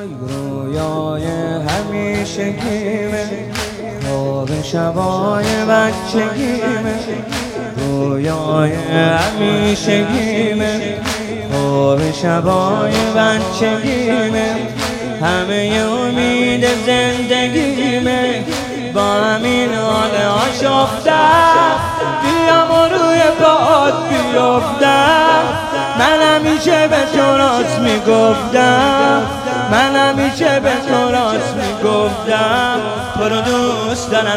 رویای همیشگیمه، خواب شبای بچگیمه. رویای همیشگیمه، خواب شبای بچگیمه. همه امید زندگیمه، با همین حال آشفتم بیام و روی پاهات بیفتم. من همیشه به تو راست میگفتم، من همیشه به تو راست میگفتم. تو رو دوست دارم،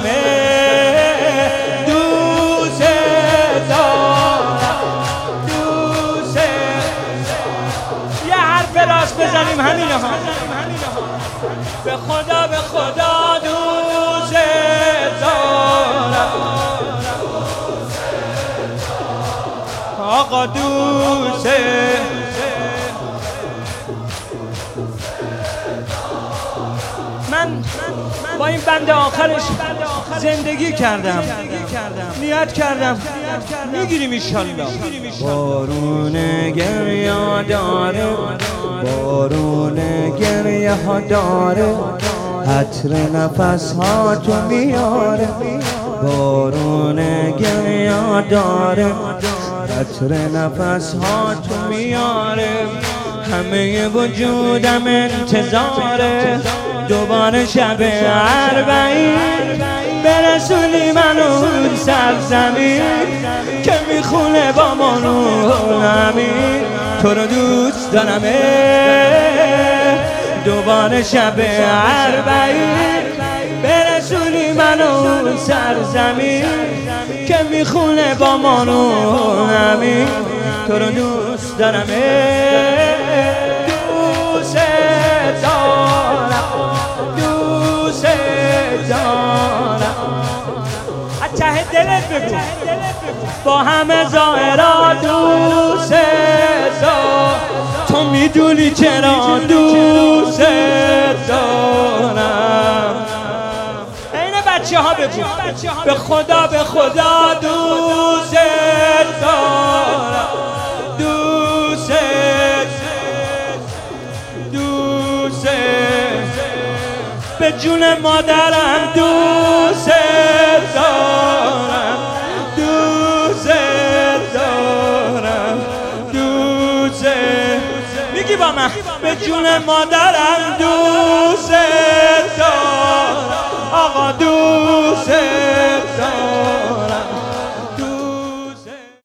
دوست دارم، دوست. یه حرف راست بزنیم همینه ها. به خدا به خدا دوست دارم آقا، دوست. من با این بند آخرش زندگی کردم، نیت کردم میگیریم ایشالله. بارون گریه داره، بارون گریه ها داره، عطر نفس ها تو میاره. بارون گریه داره، عطر نفس ها تو میاره. همه وجودم انتظاره دوباره شب اربعین برسونی منو اون سرزمین که میخونه با ما روح الامین. تو رو دوست دارم، دوباره شب اربعین برسونی منو اون سرزمین که میخونه با ما روح الامین. تو رو دوست دارم، دوست دارم، دوست دارم. از ته دلت بگو، با همه ظاهرات دوست دارم. تو میدونی چرا دوست دارم. این بچه ها بگو، به خدا به خدا دوست دارم، دوست دوست. به جون مادرم دوست دارم، دوست دارم، دوست. میگی با من؟ به جون مادرم دوست دارم آقا، دوست دارم.